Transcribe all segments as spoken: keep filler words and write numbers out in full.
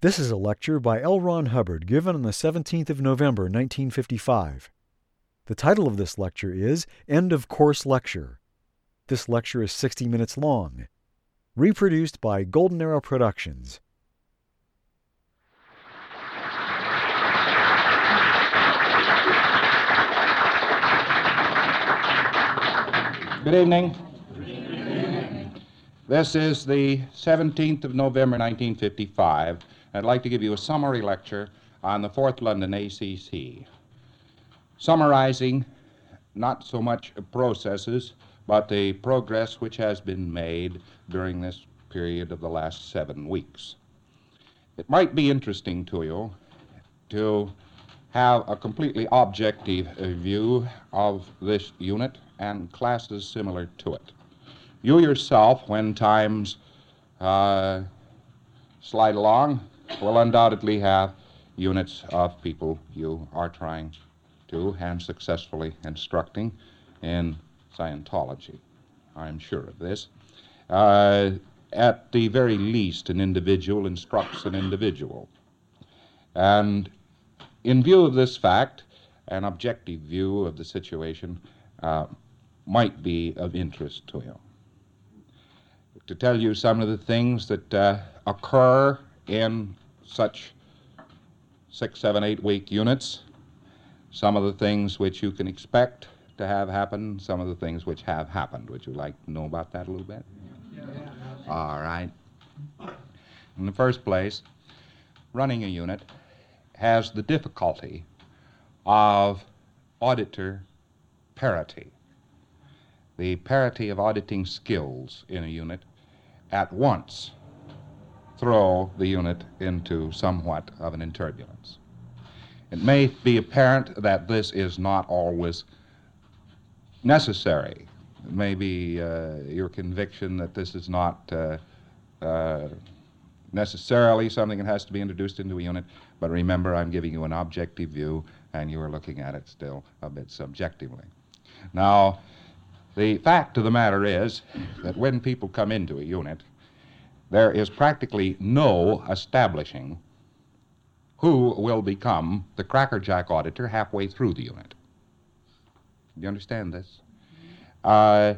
This is a lecture by L. Ron Hubbard given on the seventeenth of November, nineteen fifty-five. The title of this lecture is End of Course Lecture. This lecture is sixty minutes long. Reproduced by Golden Arrow Productions. Good evening. Good evening. This is the seventeenth of November, nineteen fifty-five. I'd like to give you a summary lecture on the Fourth London A C C, summarizing not so much processes, but the progress which has been made during this period of the last seven weeks. It might be interesting to you to have a completely objective view of this unit and classes similar to it. You yourself, when times uh, slide along, will undoubtedly have units of people you are trying to and successfully instructing in Scientology. I'm sure of this. Uh, at the very least, an individual instructs an individual. And in view of this fact, an objective view of the situation uh, might be of interest to you. To tell you some of the things that uh, occur in such six, seven, eight week units, some of the things which you can expect to have happen, some of the things which have happened. Would you like to know about that a little bit? Yeah. All right. In the first place, running a unit has the difficulty of auditor parity. The parity of auditing skills in a unit at once throw the unit into somewhat of an turbulence. It may be apparent that this is not always necessary. It may be uh, your conviction that this is not uh, uh, necessarily something that has to be introduced into a unit, but remember, I'm giving you an objective view, and you are looking at it still a bit subjectively. Now, the fact of the matter is that when people come into a unit, there is practically no establishing who will become the crackerjack auditor halfway through the unit. Do you understand this? Uh,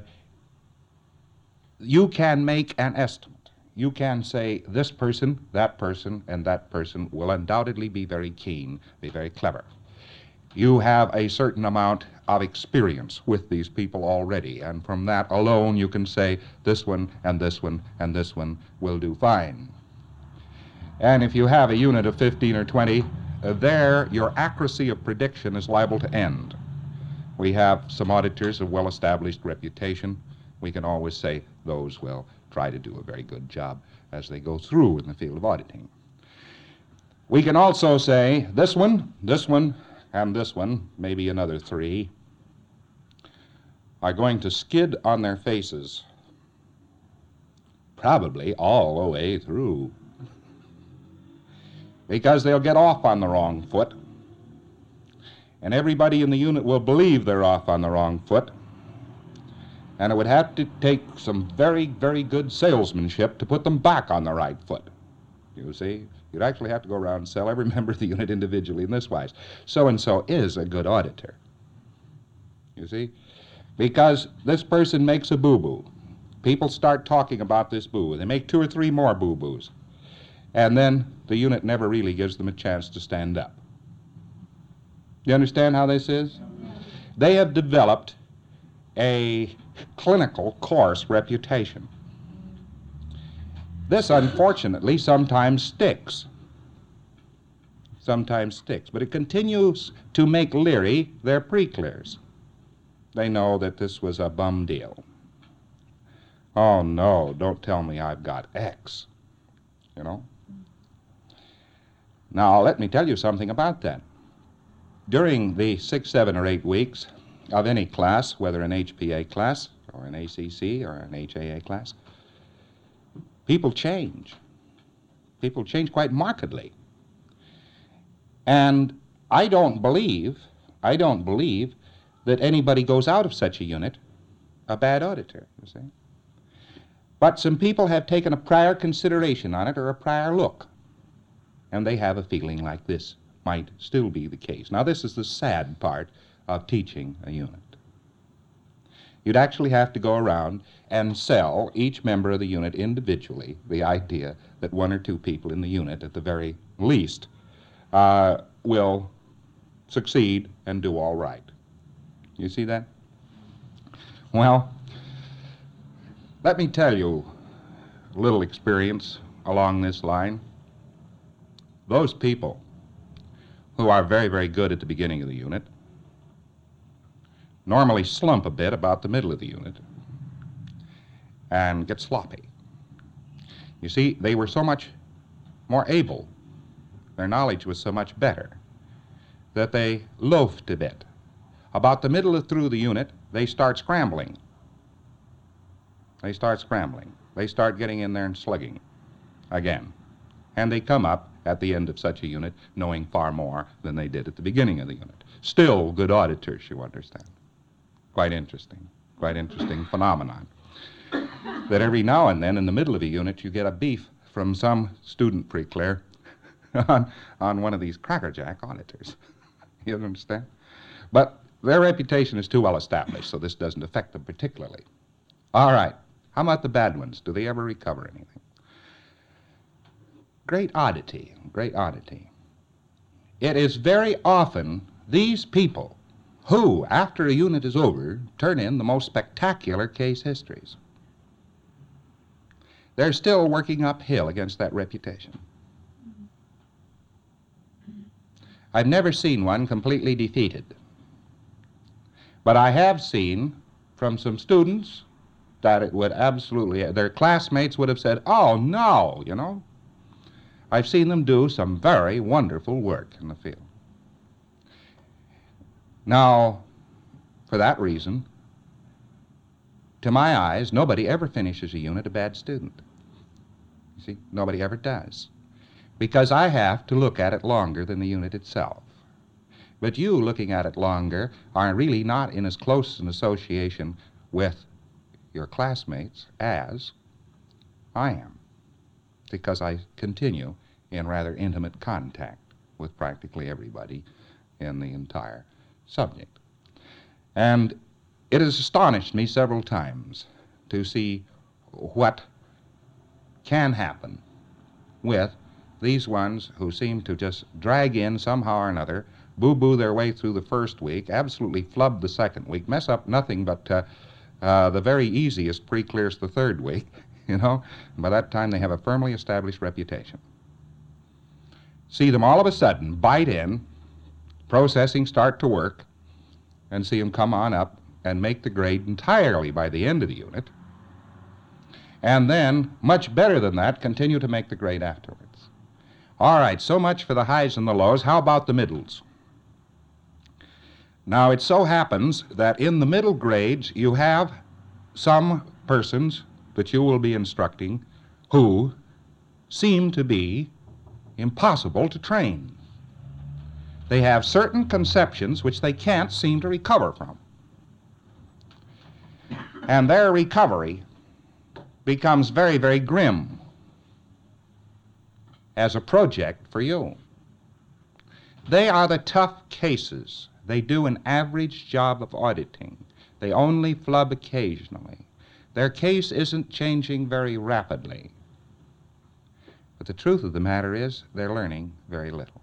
you can make an estimate. You can say this person, that person, and that person will undoubtedly be very keen, be very clever. You have a certain amount of experience with these people already, and from that alone you can say this one and this one and this one will do fine. And if you have a unit of fifteen or twenty, uh, there your accuracy of prediction is liable to end. We have some auditors of well-established reputation. We can always say those will try to do a very good job as they go through in the field of auditing. We can also say this one, this one, and this one, maybe another three, are going to skid on their faces probably all the way through, because they'll get off on the wrong foot, and everybody in the unit will believe they're off on the wrong foot, and it would have to take some very, very good salesmanship to put them back on the right foot. You see? You'd actually have to go around and sell every member of the unit individually in this wise. So-and-so is a good auditor. You see? Because this person makes a boo-boo. People start talking about this boo. They make two or three more boo-boos. And then the unit never really gives them a chance to stand up. You understand how this is? They have developed a clinical course reputation. This, unfortunately, sometimes sticks. Sometimes sticks. But it continues to make leery their pre-clears. They know that this was a bum deal. Oh, no, don't tell me I've got X. You know? Now, let me tell you something about that. During the six, seven, or eight weeks of any class, whether an H P A class, or an A C C, or an H A A class, people change. People change quite markedly. And I don't believe, I don't believe that anybody goes out of such a unit a bad auditor, you see. But some people have taken a prior consideration on it or a prior look. and they have a feeling like this might still be the case. Now, this is the sad part of teaching a unit. You'd actually have to go around and sell each member of the unit individually the idea that one or two people in the unit, at the very least, uh, will succeed and do all right. You see that? Well, let me tell you a little experience along this line. Those people who are very, very good at the beginning of the unit normally slump a bit about the middle of the unit and get sloppy. You see, they were so much more able, their knowledge was so much better, that they loafed a bit. About the middle of through the unit, they start scrambling. They start scrambling. They start getting in there and slugging again. And they come up at the end of such a unit knowing far more than they did at the beginning of the unit. Still good auditors, you understand. Quite interesting, quite interesting phenomenon. That every now and then in the middle of a unit you get a beef from some student pre-clear on, on one of these crackerjack auditors. You understand? But their reputation is too well established, so this doesn't affect them particularly. All right, how about the bad ones? Do they ever recover anything? Great oddity, great oddity. It is very often these people who, after a unit is over, turn in the most spectacular case histories. They're still working uphill against that reputation. I've never seen one completely defeated. But I have seen from some students that it would absolutely, their classmates would have said, oh, no, you know. I've seen them do some very wonderful work in the field. Now, for that reason, to my eyes, nobody ever finishes a unit a bad student. You see, nobody ever does. Because I have to look at it longer than the unit itself. But you, looking at it longer, are really not in as close an association with your classmates as I am, because I continue in rather intimate contact with practically everybody in the entire subject. And it has astonished me several times to see what can happen with these ones who seem to just drag in somehow or another, boo-boo their way through the first week, absolutely flub the second week, mess up nothing but uh, uh, the very easiest pre-clears the third week, you know, and by that time they have a firmly established reputation. See them all of a sudden bite in, processing start to work, and see them come on up and make the grade entirely by the end of the unit, and then, much better than that, continue to make the grade afterwards. All right, so much for the highs and the lows. How about the middles? Now, it so happens that in the middle grades, you have some persons that you will be instructing who seem to be impossible to train. They have certain conceptions which they can't seem to recover from. And their recovery becomes very, very grim as a project for you. They are the tough cases. They do an average job of auditing. They only flub occasionally. Their case isn't changing very rapidly. But the truth of the matter is they're learning very little.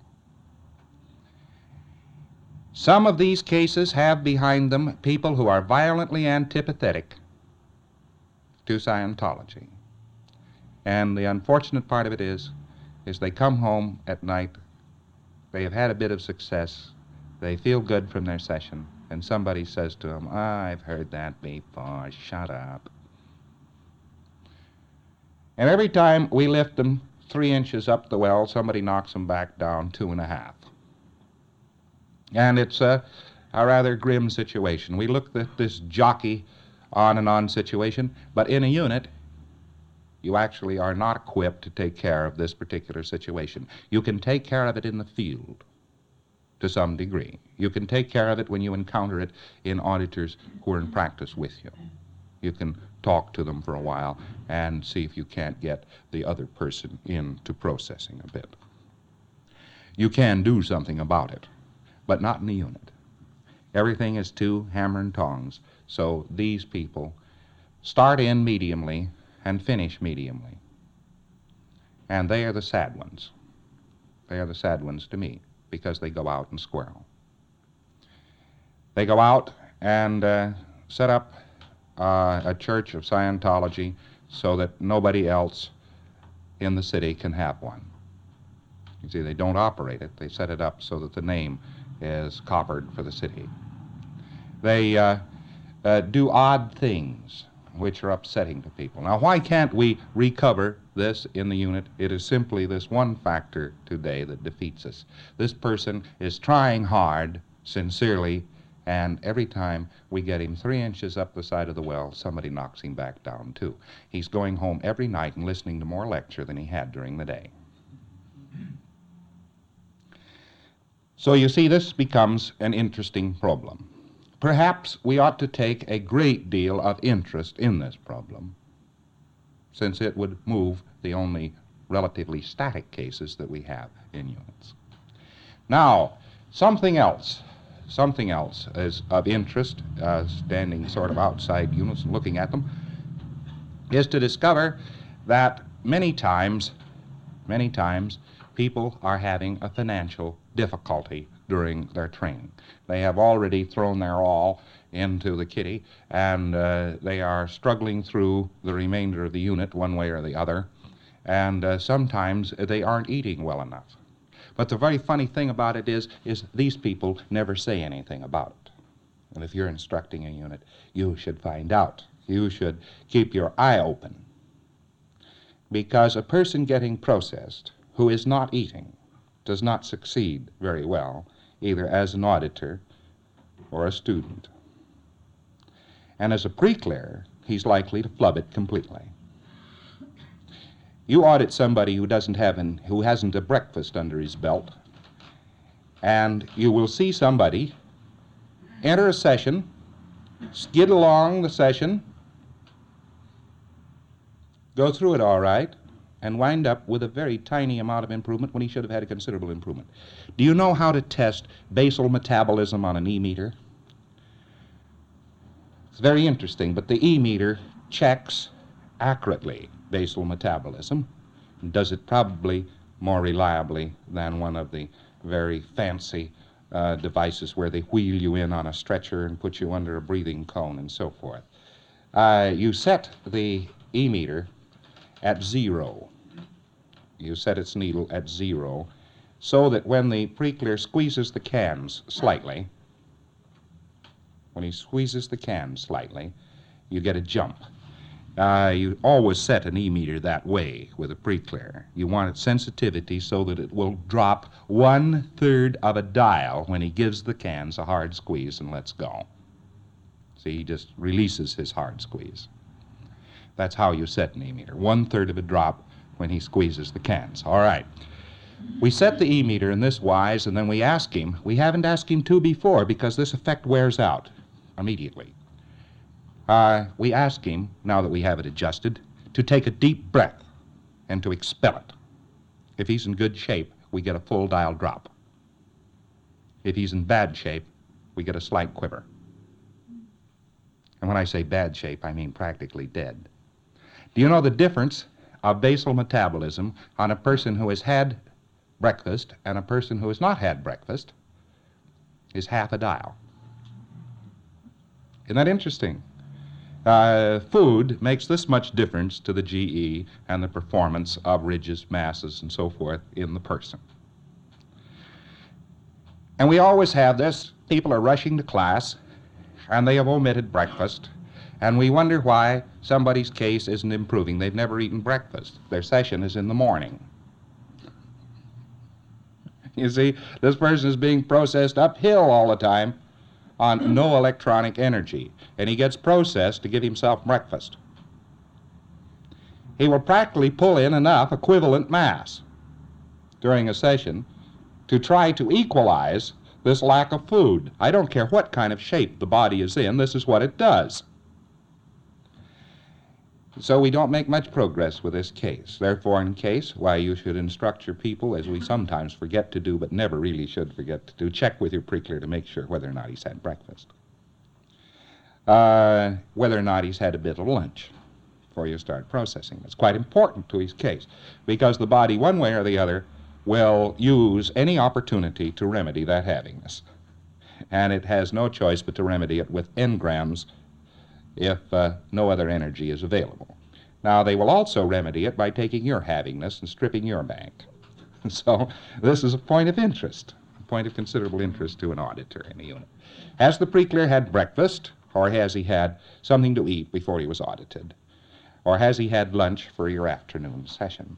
Some of these cases have behind them people who are violently antipathetic to Scientology. And the unfortunate part of it is, is they come home at night, they have had a bit of success, they feel good from their session, and somebody says to them, ah, I've heard that before, shut up. And every time we lift them three inches up the well, somebody knocks them back down two and a half. And it's a, a rather grim situation. We look at this jockey on and on situation, but in a unit, you actually are not equipped to take care of this particular situation. You can take care of it in the field to some degree. You can take care of it when you encounter it in auditors who are in practice with you. You can talk to them for a while and see if you can't get the other person into processing a bit. you can do something about it, but not in the unit. Everything is two hammer and tongs. So these people start in mediumly and finish mediumly. And they are the sad ones. They are the sad ones to me, because they go out and squirrel. They go out and uh, set up uh, a church of Scientology so that nobody else in the city can have one. You see, they don't operate it. They set it up so that the name is coppered for the city. They uh, uh, do odd things which are upsetting to people. Now, why can't we recover this in the unit? It is simply this one factor today that defeats us. This person is trying hard, sincerely, and every time we get him three inches up the side of the well, somebody knocks him back down, too. He's going home every night and listening to more lecture than he had during the day. So you see, this becomes an interesting problem. Perhaps we ought to take a great deal of interest in this problem, since it would move the only relatively static cases that we have in units. Now, something else, something else is of interest, uh, standing sort of outside units and looking at them, is to discover that many times, many times, people are having a financial difficulty during their training. They have already thrown their all into the kitty, and uh, they are struggling through the remainder of the unit one way or the other, and uh, sometimes they aren't eating well enough. But the very funny thing about it is, is these people never say anything about it. And if you're instructing a unit, you should find out. You should keep your eye open. Because a person getting processed who is not eating does not succeed very well, either as an auditor or a student. And as a pre-clear, he's likely to flub it completely. You audit somebody who doesn't have an, who hasn't a breakfast under his belt, and you will see somebody enter a session, skid along the session, go through it all right, and wind up with a very tiny amount of improvement when he should have had a considerable improvement. Do you know how to test basal metabolism on an E-meter? It's very interesting, but the E-meter checks accurately basal metabolism and does it probably more reliably than one of the very fancy uh, devices where they wheel you in on a stretcher and put you under a breathing cone and so forth. Uh, you set the E-meter at zero. You set its needle at zero so that when the pre-clear squeezes the cans slightly, when he squeezes the can slightly, you get a jump. Uh, you always set an E-meter that way with a pre-clear. You want its sensitivity so that it will drop one-third of a dial when he gives the cans a hard squeeze and lets go. See, he just releases his hard squeeze. That's how you set an E-meter, one-third of a drop when he squeezes the cans. All right. We set the E-meter in this wise, and then we ask him. We haven't asked him to before because this effect wears out immediately. Uh, we ask him, now that we have it adjusted, to take a deep breath and to expel it. If he's in good shape, we get a full dial drop. If he's in bad shape, we get a slight quiver. And when I say bad shape, I mean practically dead. Do you know the difference of basal metabolism on a person who has had breakfast and a person who has not had breakfast is half a dial. Isn't that interesting? Uh, food makes this much difference to the G E and the performance of ridges, masses, and so forth in the person. And we always have this. People are rushing to class, and they have omitted breakfast, and we wonder why somebody's case isn't improving. They've never eaten breakfast. Their session is in the morning. You see, this person is being processed uphill all the time on no electronic energy, and he gets processed to give himself breakfast. He will practically pull in enough equivalent mass during a session to try to equalize this lack of food. I don't care what kind of shape the body is in, this is what it does. So we don't make much progress with this case. Therefore, in case, why, you should instruct your people, as we sometimes forget to do, but never really should forget to do, check with your pre-clear to make sure whether or not he's had breakfast. Uh, whether or not he's had a bit of lunch before you start processing. That's quite important to his case, because the body, one way or the other, will use any opportunity to remedy that havingness. And it has no choice but to remedy it with engrams if uh, no other energy is available. Now, they will also remedy it by taking your havingness and stripping your bank. So this is a point of interest, a point of considerable interest to an auditor in the unit. Has the pre-clear had breakfast, or has he had something to eat before he was audited? Or has he had lunch for your afternoon session?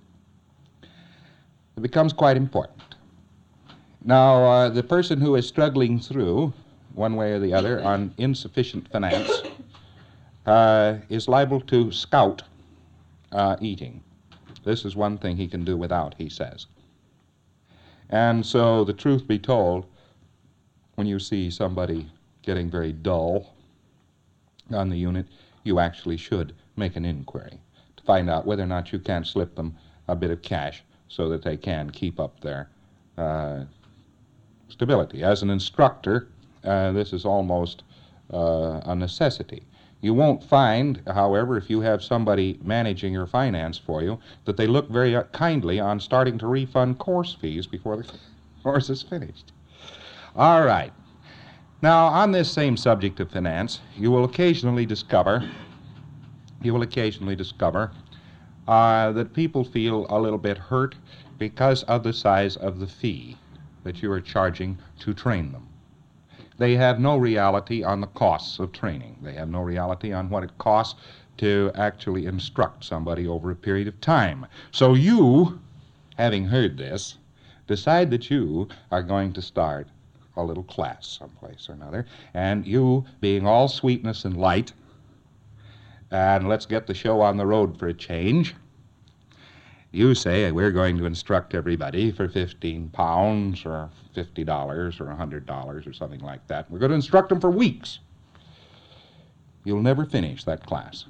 It becomes quite important. Now, uh, the person who is struggling through, one way or the other, on insufficient finance, uh, is liable to scout uh, eating. This is one thing he can do without, he says. And so, the truth be told, when you see somebody getting very dull on the unit, you actually should make an inquiry to find out whether or not you can slip them a bit of cash so that they can keep up their uh, stability. As an instructor, uh, this is almost uh, a necessity. You won't find, however, if you have somebody managing your finance for you, that they look very uh, kindly on starting to refund course fees before the course is finished. All right. Now, on this same subject of finance, you will occasionally discover, you will occasionally discover uh, that people feel a little bit hurt because of the size of the fee that you are charging to train them. They have no reality on the costs of training. They have no reality on what it costs to actually instruct somebody over a period of time. So you, having heard this, decide that you are going to start a little class someplace or another, and you, being all sweetness and light, and let's get the show on the road for a change, you say, we're going to instruct everybody for fifteen pounds or fifty dollars or one hundred dollars or something like that. We're going to instruct them for weeks. You'll never finish that class.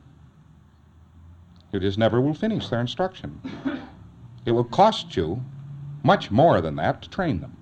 You just never will finish their instruction. It will cost you much more than that to train them.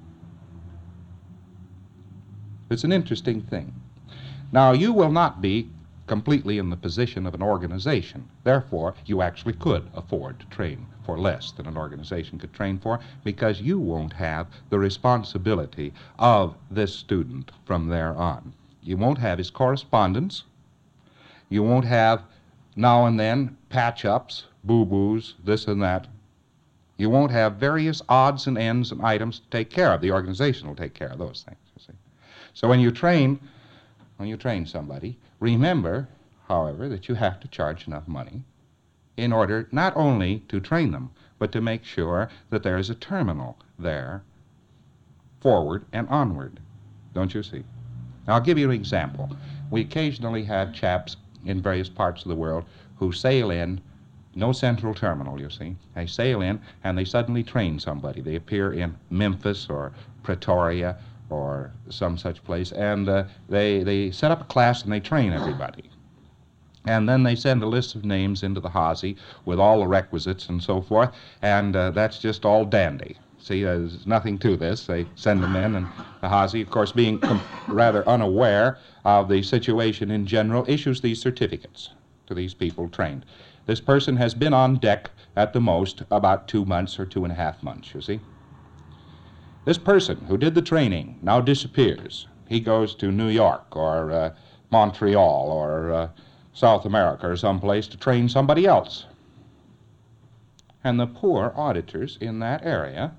It's an interesting thing. Now, you will not be completely in the position of an organization. Therefore, you actually could afford to train for less than an organization could train for, because you won't have the responsibility of this student from there on. You won't have his correspondence. You won't have, now and then, patch-ups, boo-boos, this and that. You won't have various odds and ends and items to take care of. The organization will take care of those things, you see. So when you train, when you train somebody, remember, however, that you have to charge enough money in order not only to train them, but to make sure that there is a terminal there, forward and onward. Don't you see? Now, I'll give you an example. We occasionally have chaps in various parts of the world who sail in, no central terminal, you see. They sail in and they suddenly train somebody. They appear in Memphis or Pretoria or some such place, and uh, they, they set up a class and they train everybody. And then they send a list of names into the Hazy with all the requisites and so forth, and uh, that's just all dandy. See, there's nothing to this. They send them in, and the Hazy, of course, being com- rather unaware of the situation in general, issues these certificates to these people trained. This person has been on deck at the most about two months or two and a half months, you see. This person who did the training now disappears. He goes to New York or uh, Montreal or uh, South America or someplace to train somebody else. And the poor auditors in that area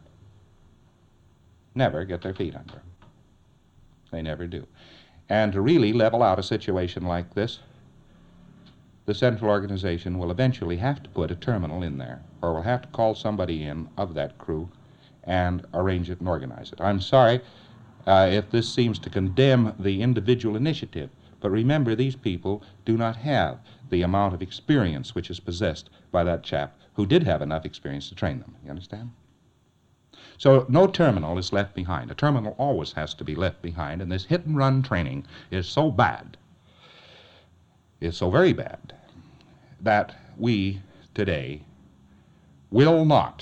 never get their feet under them. They never do. And to really level out a situation like this, the central organization will eventually have to put a terminal in there, or will have to call somebody in of that crew and arrange it and organize it. I'm sorry uh, if this seems to condemn the individual initiative, but remember, these people do not have the amount of experience which is possessed by that chap who did have enough experience to train them. You understand? So no terminal is left behind. A terminal always has to be left behind, and this hit-and-run training is so bad, is so very bad, that we today will not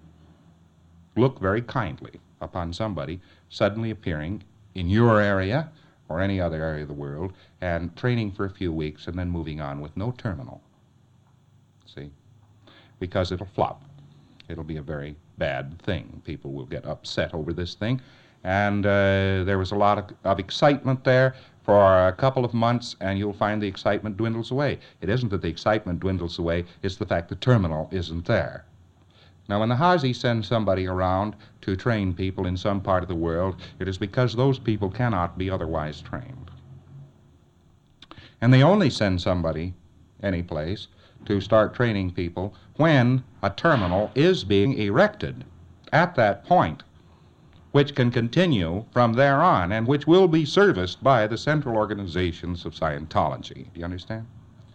look very kindly upon somebody suddenly appearing in your area or any other area of the world and training for a few weeks and then moving on with no terminal. See? Because it'll flop. It'll be a very bad thing. People will get upset over this thing. And uh, there was a lot of, of excitement there for a couple of months, and you'll find the excitement dwindles away. It isn't that the excitement dwindles away, it's the fact the terminal isn't there. Now, when the Hazi sends somebody around to train people in some part of the world, it is because those people cannot be otherwise trained. And they only send somebody any place to start training people when a terminal is being erected at that point, which can continue from there on and which will be serviced by the central organizations of Scientology. Do you understand?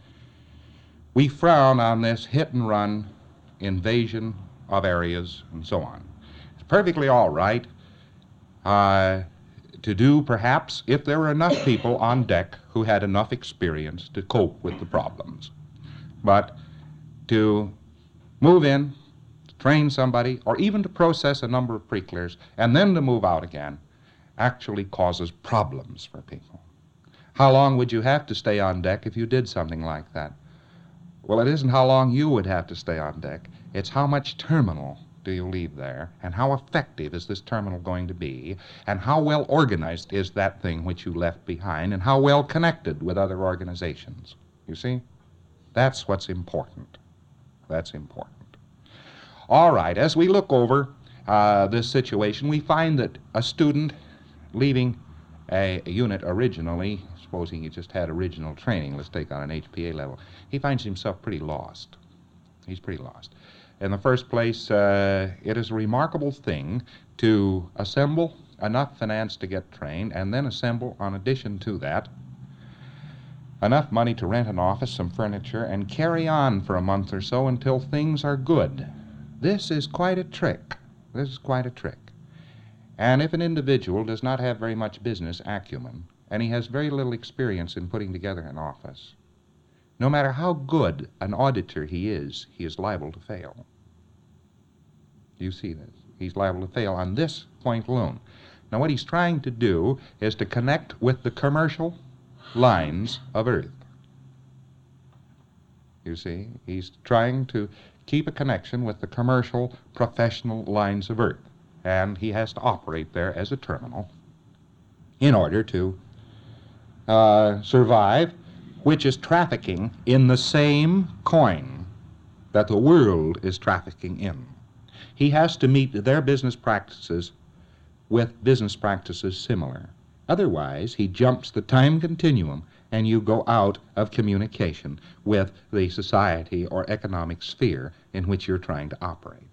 We frown on this hit-and-run invasion of areas and so on. It's perfectly all right uh, to do, perhaps, if there were enough people on deck who had enough experience to cope with the problems. But to move in, to train somebody, or even to process a number of pre-clears, and then to move out again, actually causes problems for people. How long would you have to stay on deck if you did something like that? Well, it isn't how long you would have to stay on deck. It's how much terminal do you leave there, and how effective is this terminal going to be, and how well organized is that thing which you left behind, and how well connected with other organizations. You see? That's what's important. That's important. All right, as we look over uh, this situation, we find that a student leaving a, a unit originally, supposing he just had original training, let's take on an H P A level, he finds himself pretty lost. He's pretty lost. In the first place, uh, it is a remarkable thing to assemble enough finance to get trained, and then assemble, in addition to that, enough money to rent an office, some furniture, and carry on for a month or so until things are good. This is quite a trick. This is quite a trick. And if an individual does not have very much business acumen, and he has very little experience in putting together an office, no matter how good an auditor he is, he is liable to fail. You see this? He's liable to fail on this point alone. Now, what he's trying to do is to connect with the commercial lines of Earth. You see, he's trying to keep a connection with the commercial, professional lines of Earth, and he has to operate there as a terminal in order to uh, survive, which is trafficking in the same coin that the world is trafficking in. He has to meet their business practices with business practices similar. Otherwise, he jumps the time continuum and you go out of communication with the society or economic sphere in which you're trying to operate.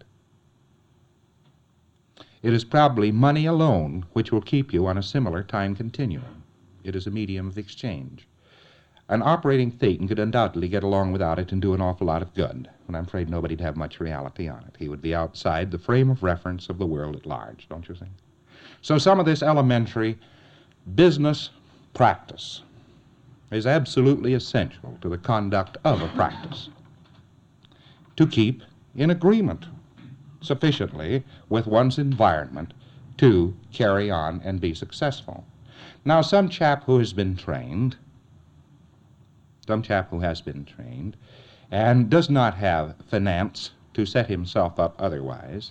It is probably money alone which will keep you on a similar time continuum. It is a medium of exchange. An operating Thetan could undoubtedly get along without it and do an awful lot of good, and I'm afraid nobody'd have much reality on it. He would be outside the frame of reference of the world at large, don't you think? So some of this elementary business practice is absolutely essential to the conduct of a practice, to keep in agreement sufficiently with one's environment to carry on and be successful. Now, some chap who has been trained, some chap who has been trained and does not have finance to set himself up otherwise,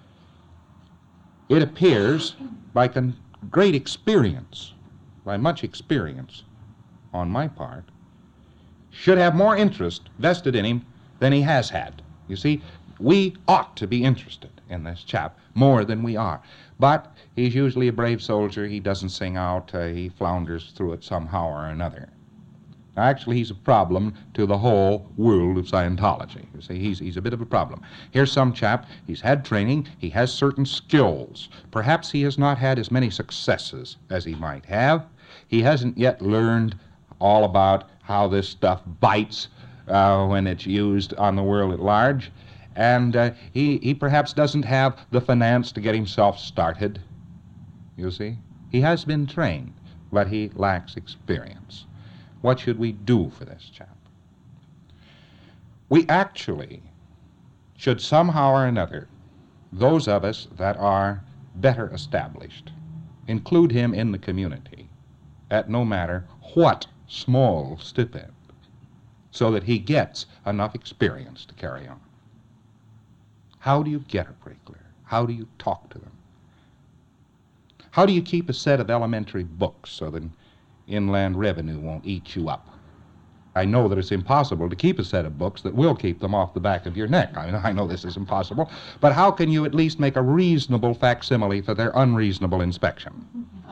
it appears by con- great experience, by much experience on my part, should have more interest vested in him than he has had. You see, we ought to be interested in this chap more than we are. But he's usually a brave soldier. He doesn't sing out. Uh, he flounders through it somehow or another. Now, actually, he's a problem to the whole world of Scientology. You see, he's, he's a bit of a problem. Here's some chap, he's had training, he has certain skills. Perhaps he has not had as many successes as he might have. He hasn't yet learned all about how this stuff bites uh, when it's used on the world at large. And uh, he, he perhaps doesn't have the finance to get himself started. You see, he has been trained, but he lacks experience. What should we do for this chap? We actually should somehow or another, those of us that are better established, include him in the community at no matter what small stipend, so that he gets enough experience to carry on. How do you get a pre-clear? How do you talk to them? How do you keep a set of elementary books so that Inland Revenue won't eat you up? I know that it's impossible to keep a set of books that will keep them off the back of your neck. I mean, I know this is impossible, but how can you at least make a reasonable facsimile for their unreasonable inspection?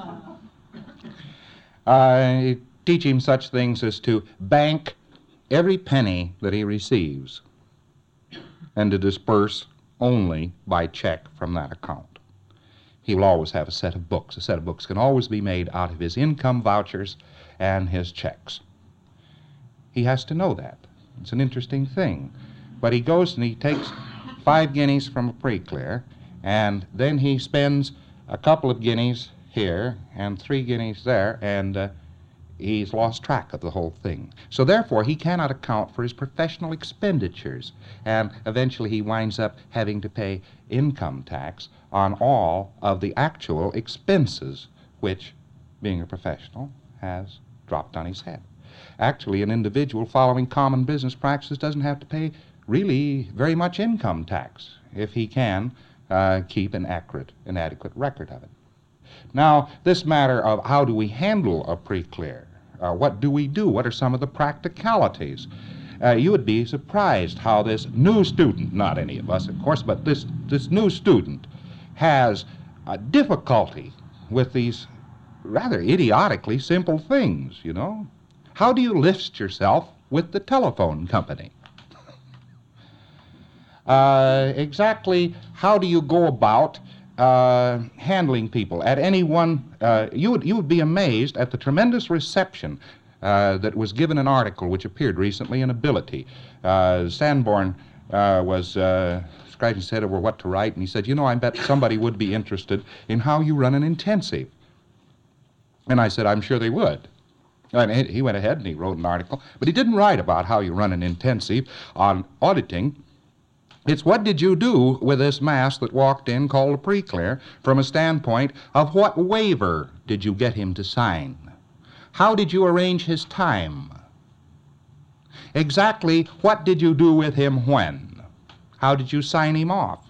I teach him such things as to bank every penny that he receives and to disperse only by check from that account. He will always have a set of books. A set of books can always be made out of his income vouchers and his checks. He has to know that. It's an interesting thing. But he goes and he takes five guineas from a pre-clear, and then he spends a couple of guineas here and three guineas there, and uh, he's lost track of the whole thing. So therefore, he cannot account for his professional expenditures, and eventually he winds up having to pay income tax on all of the actual expenses, which, being a professional, has dropped on his head. Actually, an individual following common business practices doesn't have to pay really very much income tax if he can uh, keep an accurate and adequate record of it. Now, this matter of how do we handle a pre-clear, uh, what do we do, what are some of the practicalities? Uh, you would be surprised how this new student, not any of us, of course, but this, this new student has a difficulty with these rather idiotically simple things, you know. How do you list yourself with the telephone company? uh, exactly how do you go about uh, handling people? At any one, uh, you would, you would be amazed at the tremendous reception uh, that was given an article which appeared recently in Ability. Uh, Sanborn uh, was uh, scratching his head over what to write, and he said, you know, I bet somebody would be interested in how you run an intensive. And I said, I'm sure they would. And he went ahead and he wrote an article, but he didn't write about how you run an intensive on auditing. It's what did you do with this mass that walked in called a pre-clear from a standpoint of what waiver did you get him to sign? How did you arrange his time? Exactly what did you do with him when? How did you sign him off?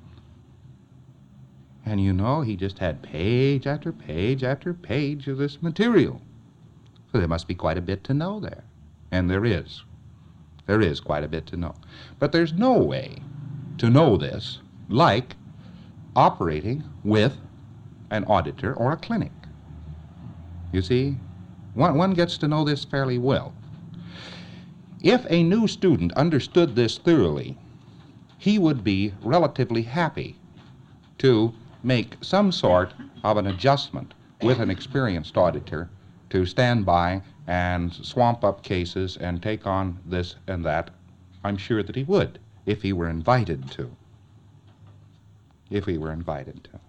And you know, he just had page after page after page of this material. So there must be quite a bit to know there. And there is. There is quite a bit to know. But there's no way to know this like operating with an auditor or a clinic. You see, one, one gets to know this fairly well. If a new student understood this thoroughly, he would be relatively happy to make some sort of an adjustment with an experienced auditor to stand by and swamp up cases and take on this and that. I'm sure that he would if he were invited to. If he were invited to.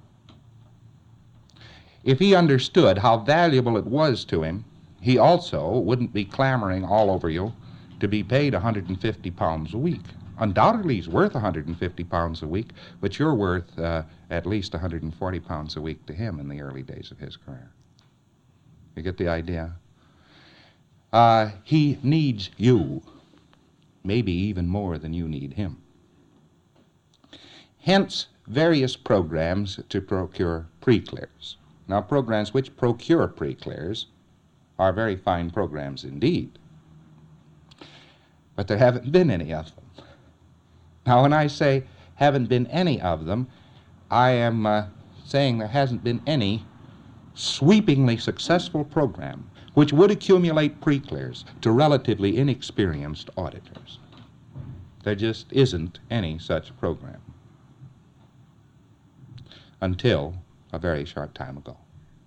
If he understood how valuable it was to him, he also wouldn't be clamoring all over you to be paid one hundred fifty pounds a week. Undoubtedly, he's worth one hundred fifty pounds a week, but you're worth uh, at least one hundred forty pounds a week to him in the early days of his career. You get the idea? Uh, he needs you, maybe even more than you need him. Hence, various programs to procure pre-clears. Now, programs which procure pre-clears are very fine programs indeed, but there haven't been any of them. Now, when I say haven't been any of them, I am uh, saying there hasn't been any sweepingly successful program which would accumulate pre-clears to relatively inexperienced auditors. There just isn't any such program until a very short time ago.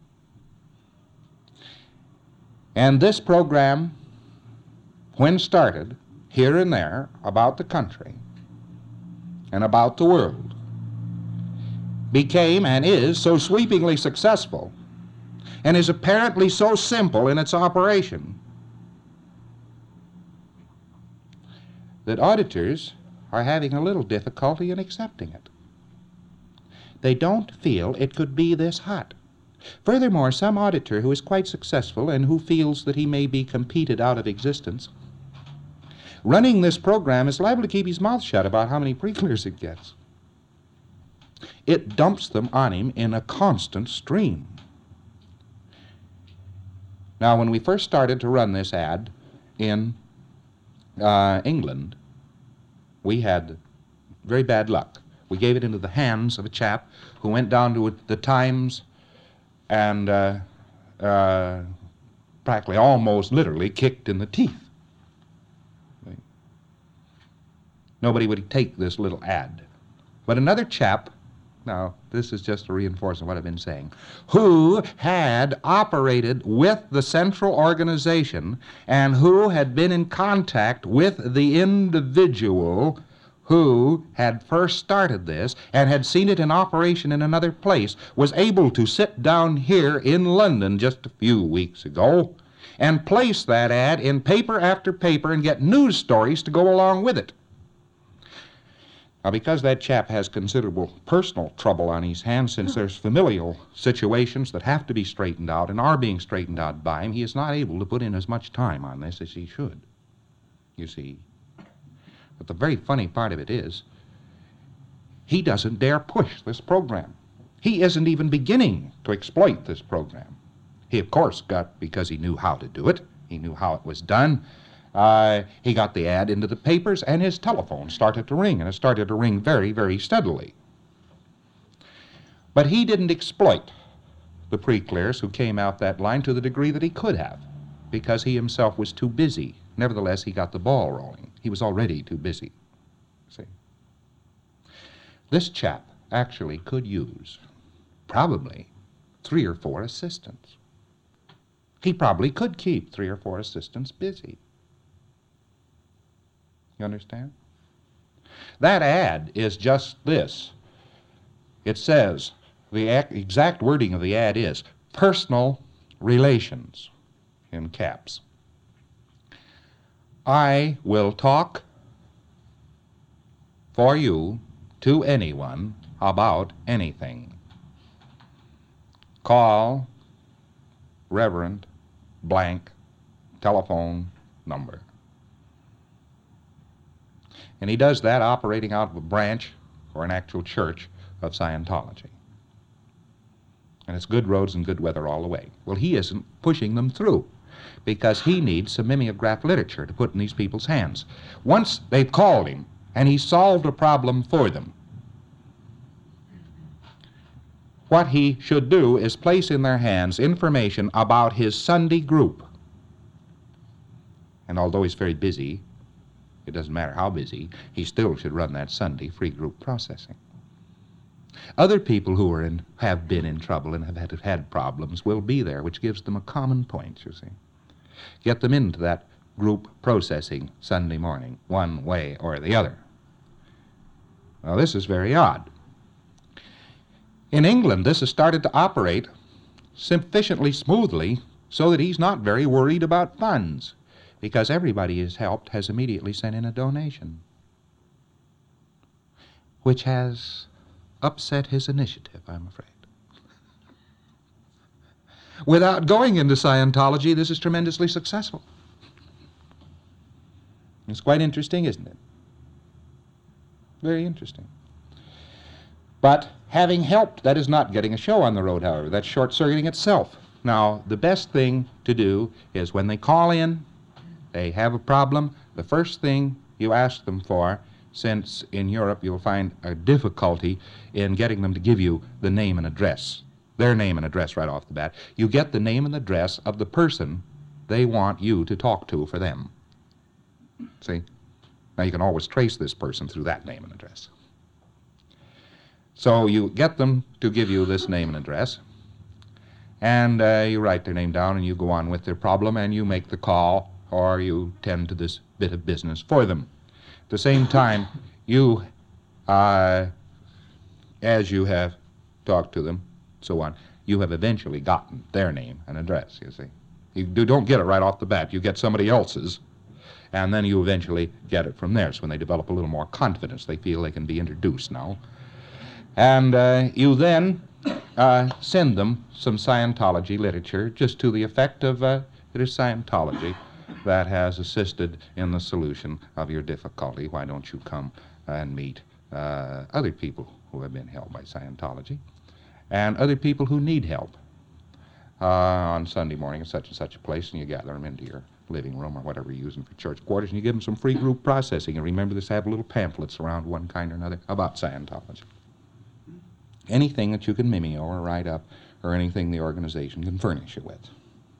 And this program, when started here and there about the country and about the world, became and is so sweepingly successful and is apparently so simple in its operation that auditors are having a little difficulty in accepting it. They don't feel it could be this hot. Furthermore, some auditor who is quite successful and who feels that he may be competed out of existence, running this program is liable to keep his mouth shut about how many pre-clears it gets. It dumps them on him in a constant stream. Now, when we first started to run this ad in uh, England, we had very bad luck. We gave it into the hands of a chap who went down to the Times and uh, uh, practically, almost literally, kicked in the teeth. Nobody would take this little ad. But another chap, now this is just to reinforce what I've been saying, who had operated with the central organization and who had been in contact with the individual who had first started this and had seen it in operation in another place, was able to sit down here in London just a few weeks ago and place that ad in paper after paper and get news stories to go along with it. Now, because that chap has considerable personal trouble on his hands, since there's familial situations that have to be straightened out and are being straightened out by him, he is not able to put in as much time on this as he should, you see. But the very funny part of it is, he doesn't dare push this program. He isn't even beginning to exploit this program. He, of course, got, because he knew how to do it, he knew how it was done, Uh, he got the ad into the papers, and his telephone started to ring, and it started to ring very, very steadily. But he didn't exploit the pre-clears who came out that line to the degree that he could have, because he himself was too busy. Nevertheless, he got the ball rolling. He was already too busy. See? This chap actually could use probably three or four assistants. He probably could keep three or four assistants busy. You understand? That ad is just this. It says, the exact wording of the ad is, personal relations, in caps. I will talk for you to anyone about anything. Call Reverend blank telephone number. And he does that operating out of a branch or an actual church of Scientology. And it's good roads and good weather all the way. Well, he isn't pushing them through because he needs some mimeograph literature to put in these people's hands. Once they've called him and he solved a problem for them, what he should do is place in their hands information about his Sunday group. And although he's very busy, it doesn't matter how busy, he still should run that Sunday free group processing. Other people who are in, have been in trouble and have had, had problems will be there, which gives them a common point, you see. Get them into that group processing Sunday morning, one way or the other. Now, this is very odd. In England, this has started to operate sufficiently smoothly so that he's not very worried about funds, because everybody he's helped has immediately sent in a donation, which has upset his initiative, I'm afraid. Without going into Scientology, this is tremendously successful. It's quite interesting, isn't it? Very interesting. But having helped, that is not getting a show on the road, however. That's short-circuiting itself. Now, the best thing to do is when they call in, they have a problem, the first thing you ask them for, since in Europe you'll find a difficulty in getting them to give you the name and address, their name and address right off the bat, you get the name and address of the person they want you to talk to for them. See? Now you can always trace this person through that name and address. So you get them to give you this name and address, and uh, you write their name down and you go on with their problem and you make the call or you tend to this bit of business for them. At the same time, you, uh, as you have talked to them, so on, you have eventually gotten their name and address, you see. You do, don't get it right off the bat. You get somebody else's, And then you eventually get it from there. So when they develop a little more confidence, they feel they can be introduced now. And uh, you then uh, send them some Scientology literature, just to the effect of uh, it is Scientology that has assisted in the solution of your difficulty. Why don't you come and meet uh, other people who have been helped by Scientology and other people who need help uh, on Sunday morning at such and such a place, and you gather them into your living room or whatever you're using for church quarters, and you give them some free group processing. And remember, this have little pamphlets around one kind or another about Scientology. Anything that you can mimeo or write up, or anything the organization can furnish you with.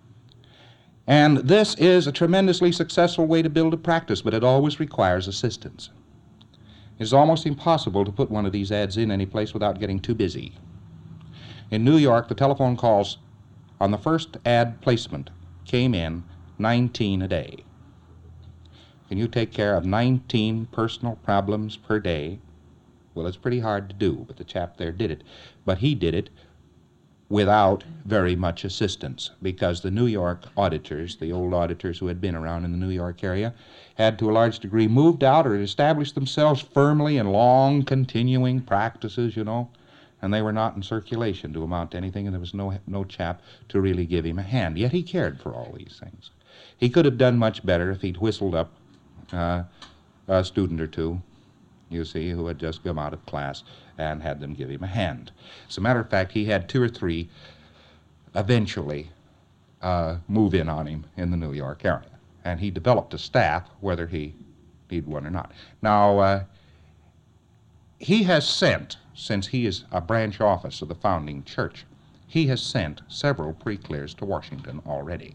And this is a tremendously successful way to build a practice, but it always requires assistance. It's almost impossible to put one of these ads in any place without getting too busy. In New York, the telephone calls on the first ad placement came in nineteen a day. Can you take care of nineteen personal problems per day? Well, it's pretty hard to do, but the chap there did it. But he did it without very much assistance, because the New York auditors, the old auditors who had been around in the New York area, had to a large degree moved out or established themselves firmly in long continuing practices, you know, and they were not in circulation to amount to anything, and there was no, no chap to really give him a hand. Yet he cared for all these things. He could have done much better if he'd whistled up uh, a student or two, you see, who had just come out of class, and had them give him a hand. As a matter of fact, he had two or three eventually uh, move in on him in the New York area. And he developed a staff, whether he need one or not. Now, uh, he has sent, since he is a branch office of the founding church, he has sent several pre-clears to Washington already.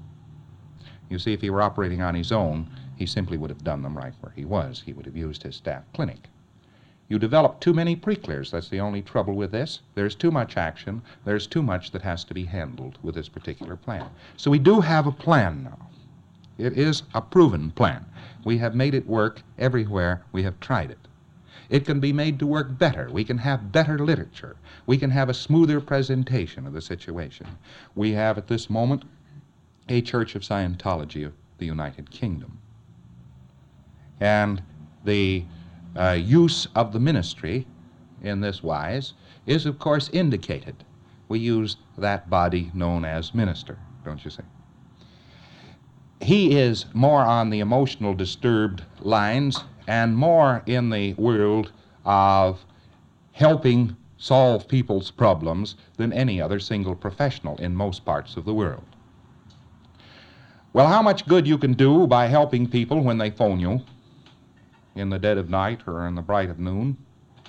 You see, if he were operating on his own, he simply would have done them right where he was. He would have used his staff clinic. You develop too many pre-clears. That's the only trouble with this. There's too much action. There's too much that has to be handled with this particular plan. So we do have a plan now. It is a proven plan. We have made it work everywhere we have tried it. It can be made to work better. We can have better literature. We can have a smoother presentation of the situation. We have at this moment a Church of Scientology of the United Kingdom. And the uh, use of the ministry in this wise is, of course, indicated. We use that body known as minister, don't you see? He is more on the emotional disturbed lines and more in the world of helping solve people's problems than any other single professional in most parts of the world. Well, how much good you can do by helping people when they phone you in the dead of night or in the bright of noon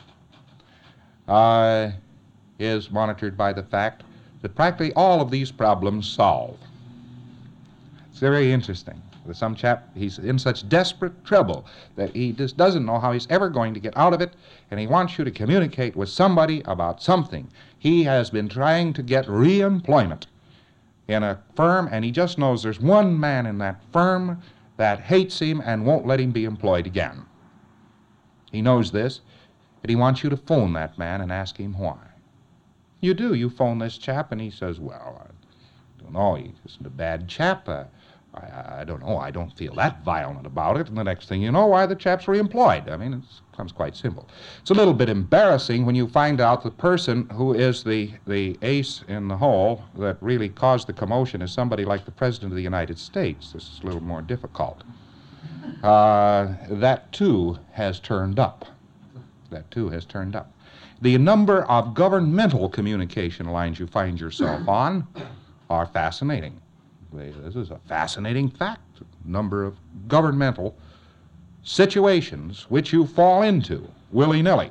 uh, is monitored by the fact that practically all of these problems solve. It's very interesting. There's some chap, he's in such desperate trouble that he just doesn't know how he's ever going to get out of it, and he wants you to communicate with somebody about something. He has been trying to get re-employment in a firm, and he just knows there's one man in that firm that hates him and won't let him be employed again. He knows this, and he wants you to phone that man and ask him why. You do. You phone this chap, and he says, well, I don't know, he's just a bad chap. Uh, I, I don't know, I don't feel that violent about it. And the next thing you know, why, the chap's reemployed. I mean, it becomes quite simple. It's a little bit embarrassing when you find out the person who is the, the ace in the hole that really caused the commotion is somebody like the President of the United States. This is a little more difficult. Uh, that, too, has turned up. That, too, has turned up. The number of governmental communication lines you find yourself on are fascinating. This is a fascinating fact. Number of governmental situations which you fall into willy-nilly.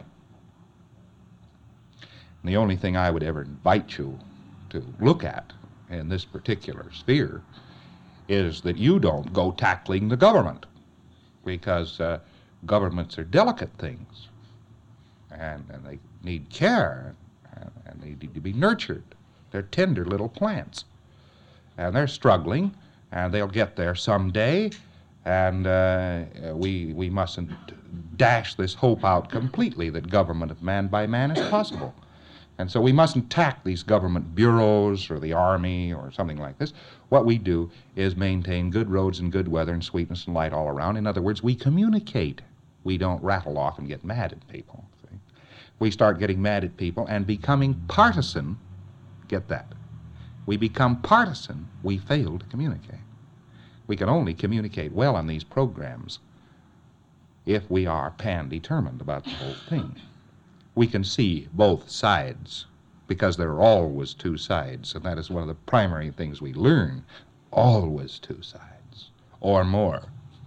And the only thing I would ever invite you to look at in this particular sphere is that you don't go tackling the government, because uh, governments are delicate things, and, and they need care, and, and they need to be nurtured. They're tender little plants, and they're struggling, and they'll get there someday, and uh, we, we mustn't dash this hope out completely that government of man by man is possible. And so we mustn't attack these government bureaus or the army or something like this. What we do is maintain good roads and good weather and sweetness and light all around. In other words, we communicate. We don't rattle off and get mad at people. See? We start getting mad at people and becoming partisan. Get that. We become partisan. We fail to communicate. We can only communicate well on these programs if we are pan-determined about the whole thing. We can see both sides, because there are always two sides, and that is one of the primary things we learn. Always two sides, or more.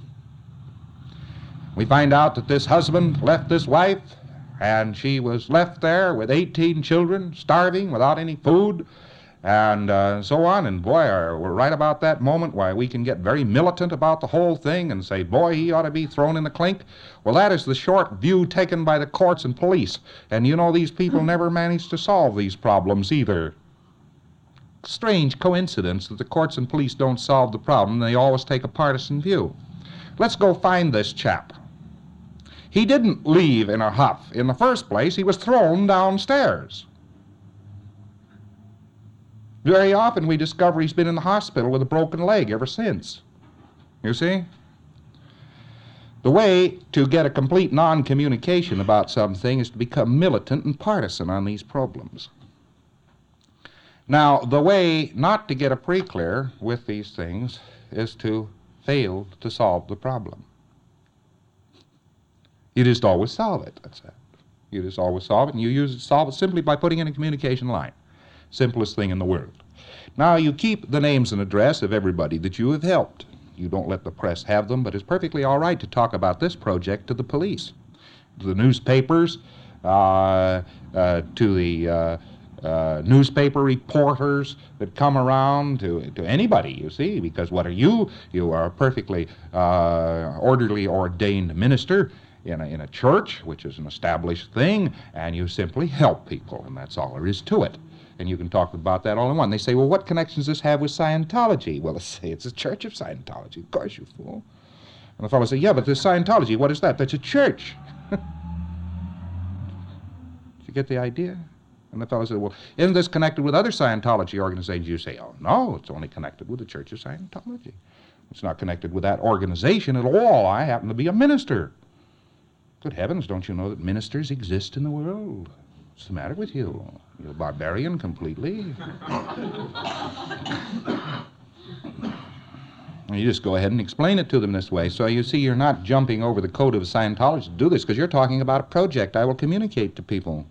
We find out that this husband left this wife, and she was left there with eighteen children, starving, without any food, and uh, so on. And boy, are, we're right about that moment why we can get very militant about the whole thing and say, boy, he ought to be thrown in the clink. Well, that is the short view taken by the courts and police. And you know, these people never manage to solve these problems either. Strange coincidence that the courts and police don't solve the problem. They always take a partisan view. Let's go find this chap. He didn't leave in a huff. In the first place, he was thrown downstairs. Very often we discover he's been in the hospital with a broken leg ever since. You see? The way to get a complete non-communication about something is to become militant and partisan on these problems. Now, the way not to get a pre-clear with these things is to fail to solve the problem. You just always solve it, that's it. You just always solve it, and you use it, solve it simply by putting in a communication line. Simplest thing in the world. Now, you keep the names and address of everybody that you have helped. You don't let the press have them, but it's perfectly all right to talk about this project to the police, to the newspapers, uh, uh, to the uh, uh, newspaper reporters that come around, to, to anybody, you see, because what are you? You are a perfectly uh, orderly, ordained minister in a, in a church, which is an established thing, and you simply help people, and that's all there is to it. And you can talk about that all in one. They say, well, what connections does this have with Scientology? Well, they say it's a church of Scientology. Of course, you fool. And the fellow says, yeah, but there's Scientology. What is that? That's a church. Did you get the idea? And the fellow said, well, isn't this connected with other Scientology organizations? You say, oh, no, it's only connected with the Church of Scientology. It's not connected with that organization at all. I happen to be a minister. Good heavens, don't you know that ministers exist in the world? What's the matter with you? You're a barbarian completely. You just go ahead and explain it to them this way. So you see, you're not jumping over the code of Scientology to do this, because you're talking about a project I will communicate to people.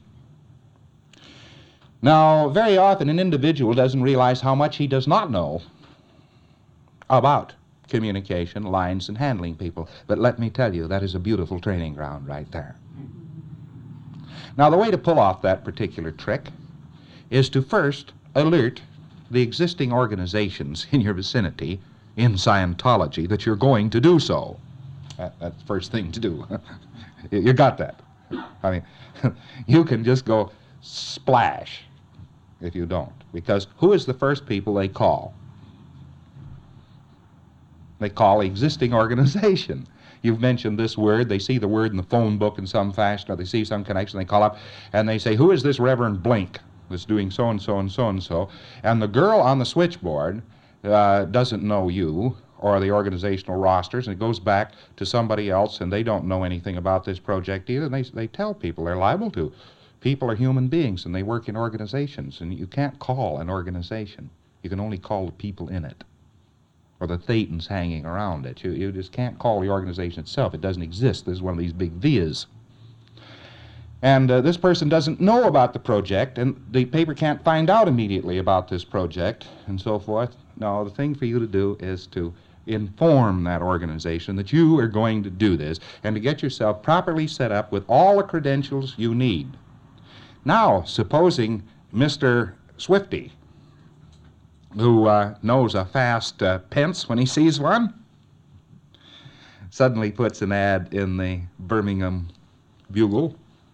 Now, very often an individual doesn't realize how much he does not know about communication, lines, and handling people. But let me tell you, that is a beautiful training ground right there. Now, the way to pull off that particular trick is to first alert the existing organizations in your vicinity in Scientology that you're going to do so. That, that's the first thing to do. You got that? I mean, you can just go splash if you don't. Because who is the first people they call? They call the existing organization. You've mentioned this word. They see the word in the phone book in some fashion, or they see some connection. They call up and they say, who is this Reverend Blink that's doing so-and-so and so-and-so? And the girl on the switchboard uh, doesn't know you or the organizational rosters, and it goes back to somebody else, and they don't know anything about this project either. And they, they tell people they're liable to. People are human beings, and they work in organizations, and you can't call an organization. You can only call the people in it, or the thetans hanging around it. You, you just can't call the organization itself. It doesn't exist. This is one of these big vias. And uh, this person doesn't know about the project, and the paper can't find out immediately about this project, and so forth. No, the thing for you to do is to inform that organization that you are going to do this, and to get yourself properly set up with all the credentials you need. Now, supposing Mister Swifty, who uh, knows a fast uh, pence when he sees one, suddenly puts an ad in the Birmingham Bugle.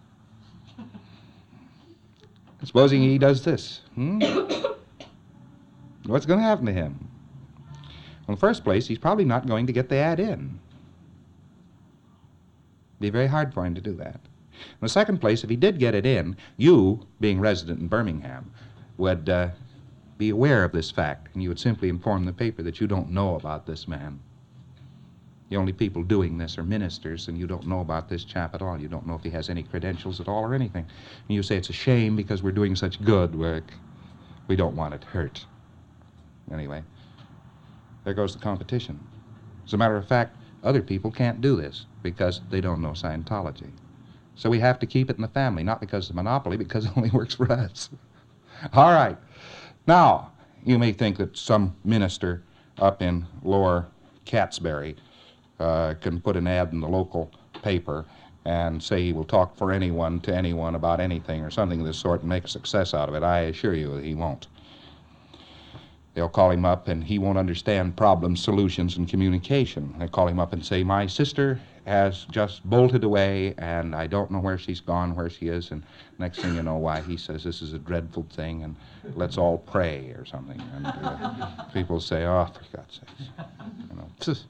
Supposing he does this, hmm? What's going to happen to him? Well, in the first place, he's probably not going to get the ad in. It'd be very hard for him to do that. In the second place, if he did get it in, you, being resident in Birmingham, would uh, be aware of this fact, and you would simply inform the paper that you don't know about this man. The only people doing this are ministers, and you don't know about this chap at all. You don't know if he has any credentials at all or anything. And you say it's a shame because we're doing such good work. We don't want it hurt. Anyway, there goes the competition. As a matter of fact, other people can't do this because they don't know Scientology. So we have to keep it in the family, not because it's a monopoly, because it only works for us. All right. Now, you may think that some minister up in Lower Catsbury uh, can put an ad in the local paper and say he will talk for anyone to anyone about anything or something of this sort and make a success out of it. I assure you that he won't. They'll call him up and he won't understand problems, solutions, and communication. They call him up and say, my sister has just bolted away and I don't know where she's gone, where she is, and next thing you know, why, he says this is a dreadful thing and let's all pray or something. And uh, people say, oh, for God's sakes. You know, just,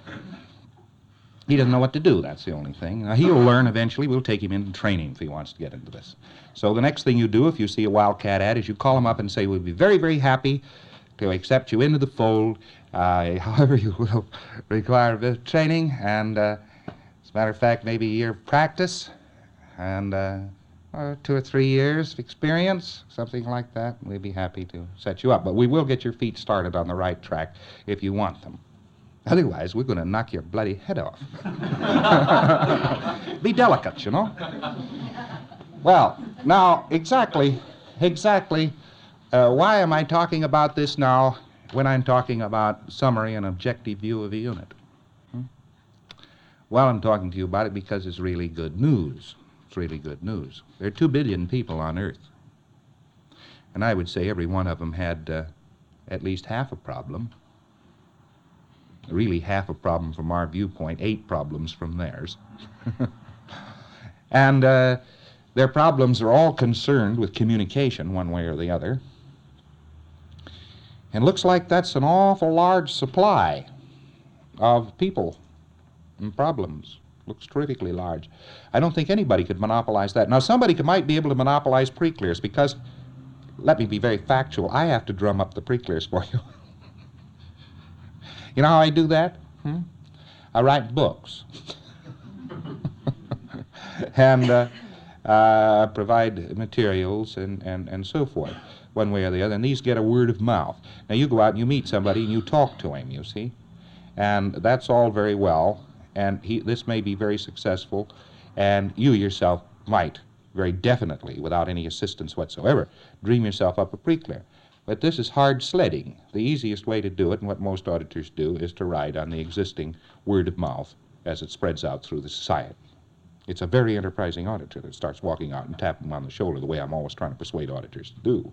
he doesn't know what to do, that's the only thing. Now, he'll learn eventually. We'll take him into training if he wants to get into this. So the next thing you do if you see a Wildcat ad is you call him up and say, we'll be very, very happy to accept you into the fold. Uh, however, you will require a bit of training and, uh, as a matter of fact, maybe a year of practice and uh, or two or three years of experience, something like that. We'd be happy to set you up. But we will get your feet started on the right track if you want them. Otherwise, we're going to knock your bloody head off. Be delicate, you know. Well, now, exactly, exactly, uh, why am I talking about this now when I'm talking about summary and objective view of a unit? Hmm? Well, I'm talking to you about it because it's really good news. It's really good news. There are two billion people on Earth. And I would say every one of them had uh, at least half a problem. Really half a problem from our viewpoint, eight problems from theirs. And uh, their problems are all concerned with communication one way or the other. And looks like that's an awful large supply of people and problems. Looks terrifically large. I don't think anybody could monopolize that. Now, somebody could, might be able to monopolize pre-clears because, let me be very factual, I have to drum up the pre-clears for you. You know how I do that? Hmm? I write books. and uh, uh, provide materials and, and, and so forth, one way or the other. And these get a word of mouth. Now, you go out and you meet somebody and you talk to him, you see. And that's all very well. And he, this may be very successful. And you yourself might, very definitely, without any assistance whatsoever, dream yourself up a pre-clear. But this is hard sledding. The easiest way to do it, and what most auditors do, is to ride on the existing word of mouth as it spreads out through the society. It's a very enterprising auditor that starts walking out and tapping them on the shoulder the way I'm always trying to persuade auditors to do.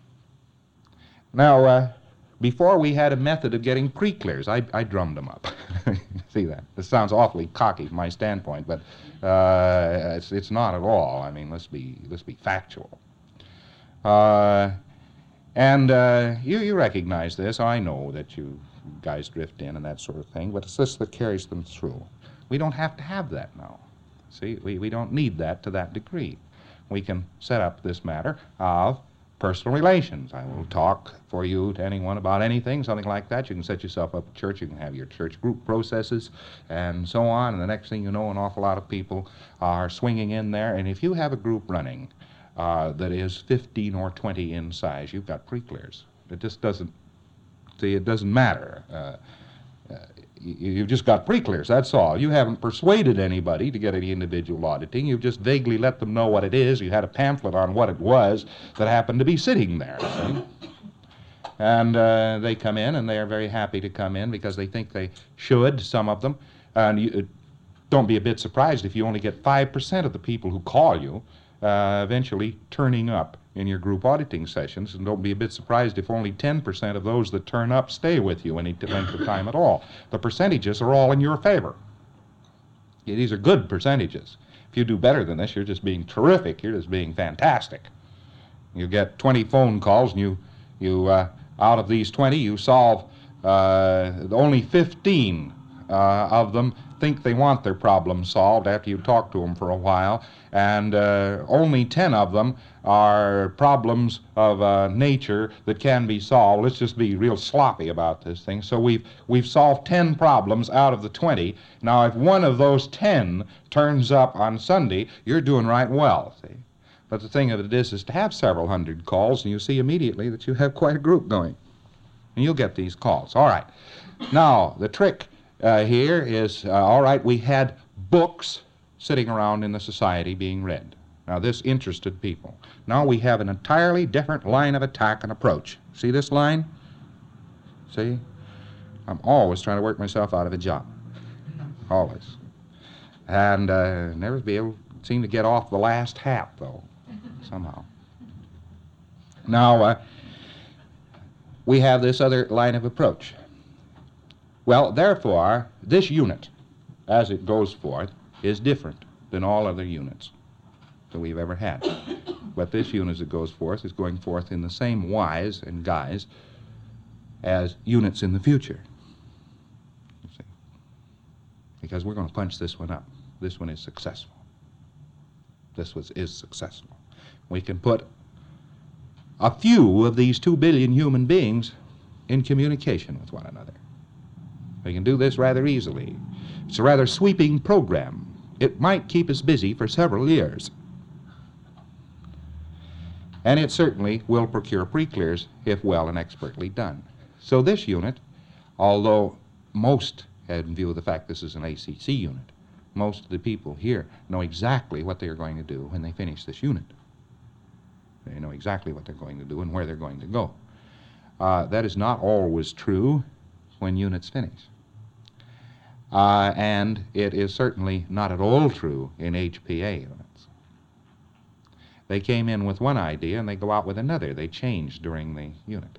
Now, uh, before we had a method of getting pre-clears, I, I drummed them up. See that? This sounds awfully cocky from my standpoint, but uh, it's, it's not at all. I mean, let's be, let's be factual. Uh... And uh, you, you recognize this. I know that you guys drift in and that sort of thing, but it's this that carries them through. We don't have to have that now. See, we, we don't need that to that degree. We can set up this matter of personal relations. I will talk for you to anyone about anything, something like that. You can set yourself up at church. You can have your church group processes and so on. And the next thing you know, an awful lot of people are swinging in there. And if you have a group running Uh, that is fifteen or twenty in size, you've got pre-clears. It just doesn't, see, it doesn't matter. Uh, uh, you, you've just got pre-clears, that's all. You haven't persuaded anybody to get any individual auditing. You've just vaguely let them know what it is. You had a pamphlet on what it was that happened to be sitting there, see? And uh, they come in, and they are very happy to come in because they think they should, some of them. And you, uh, don't be a bit surprised if you only get five percent of the people who call you Uh, eventually turning up in your group auditing sessions, and don't be a bit surprised if only ten percent of those that turn up stay with you any length of time at all. The percentages are all in your favor. Yeah, these are good percentages. If you do better than this, you're just being terrific. You're just being fantastic. You get twenty phone calls, and you, you uh, out of these twenty, you solve uh, only fifteen uh, of them think they want their problem solved after you talk to them for a while, and uh, only ten of them are problems of uh, nature that can be solved. Let's just be real sloppy about this thing. So we've we've solved ten problems out of the twenty. Now, if one of those ten turns up on Sunday, you're doing right well, see? But the thing of it is, is to have several hundred calls, and you see immediately that you have quite a group going. And you'll get these calls. All right. Now, the trick uh, here is, uh, all right, we had books sitting around in the society being read. Now, this interested people. Now we have an entirely different line of attack and approach. See this line? See? I'm always trying to work myself out of a job. Always. And uh, never be able, seem to get off the last hat, though, somehow. Now, uh, we have this other line of approach. Well, therefore, this unit, as it goes forth, is different than all other units that we've ever had. But this unit, as it goes forth, is going forth in the same wise and guise as units in the future. You see? Because we're going to punch this one up. This one is successful. This was, is successful. We can put a few of these two billion human beings in communication with one another. We can do this rather easily. It's a rather sweeping program. It might keep us busy for several years. And it certainly will procure pre-clears if well and expertly done. So this unit, although most, in view of the fact this is an A C C unit, most of the people here know exactly what they are going to do when they finish this unit. They know exactly what they're going to do and where they're going to go. Uh, that is not always true when units finish. Uh, and it is certainly not at all true in H P A units. They came in with one idea and they go out with another. They change during the unit.